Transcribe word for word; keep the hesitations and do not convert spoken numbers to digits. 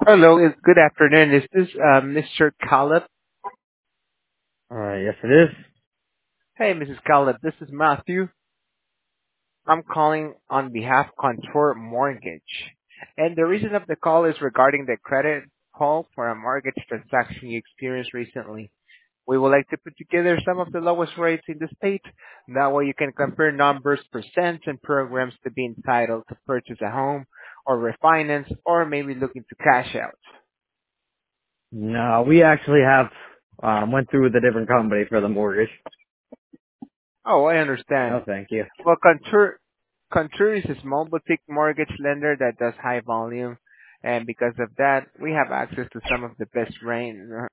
Hello, is- good afternoon. Is this uh, mister Caleb? Uh, yes, it is. Hey, missus Caleb, this is Matthew. I'm calling on behalf of Contour Mortgage. And the reason of the call is regarding the credit call for a mortgage transaction you experienced recently. We would like to put together some of the lowest rates in the state. That way you can compare numbers, percents, and programs to be entitled to purchase a home or refinance or maybe looking to cash out. No, we actually have um, went through with a different company for the mortgage. Oh, I understand. No, thank you. Well, Contour, Contour is a small boutique mortgage lender that does high volume, and because of that, we have access to some of the best rain,